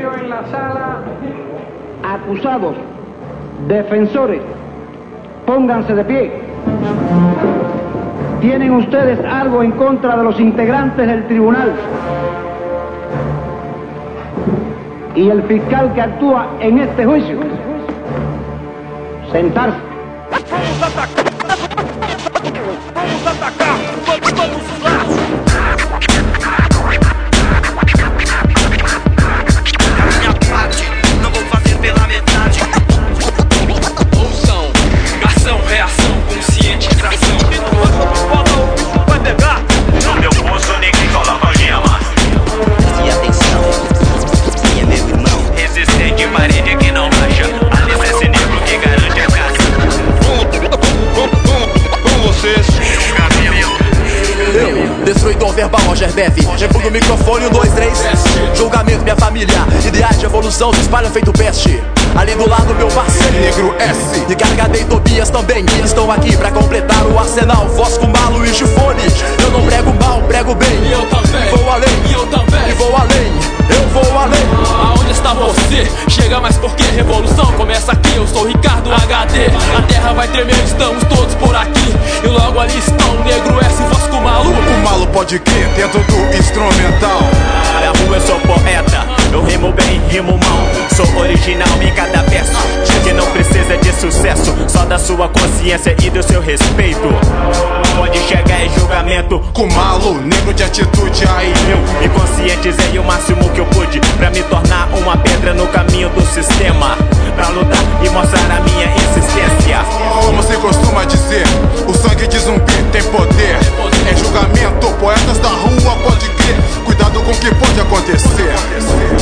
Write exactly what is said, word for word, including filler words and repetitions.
silencio en la sala. Acusados, defensores, pónganse de pie. ¿Tienen ustedes algo en contra de los integrantes del tribunal y el fiscal que actúa en este juicio? Sentarse. Vamos atacar! Vamos atacar! Vamos todos os lados! A minha parte, não vou fazer pela metade. Ouçam, ação, reação, conscientização. Vai pegar! No meu pulso ninguém coloca algema. E atenção, quem é meu irmão? Resistente, parede que não racha. Alicerce negro que garante a casa. Com vocês, eu, destruidor verbal, Roger Beve. Tempo no microfone, um, dois, três. Julgamento, minha família. Ideais de evolução se espalham feito peste. Ali do lado, meu parceiro Negro S e Gargadei Tobias também estão aqui pra completar o arsenal. Voz com malo e chifone. Eu não prego mal, prego bem. E eu também, vou além, e eu também, e vou além, eu vou além. Aonde está você? Chega mais porque revolução começa aqui. Eu sou Ricardo H D. A terra vai tremer, estamos todos por aqui. E logo ali estão Negro S, voz com malo. O malo pode crer dentro do instrumental. Na rua eu sou poeta, eu rimo bem, rimo mal. Sou original em cada verso, que não precisa de sucesso, só da sua consciência e do seu respeito. Pode chegar em julgamento com malo, negro de atitude aí. Eu me conscientizei o máximo que eu pude pra me tornar uma pedra no caminho do sistema, pra lutar e mostrar a minha insistência. Como se costuma dizer, o sangue de zumbi tem poder. É julgamento, poetas da rua pode crer. Cuidado com o que pode acontecer.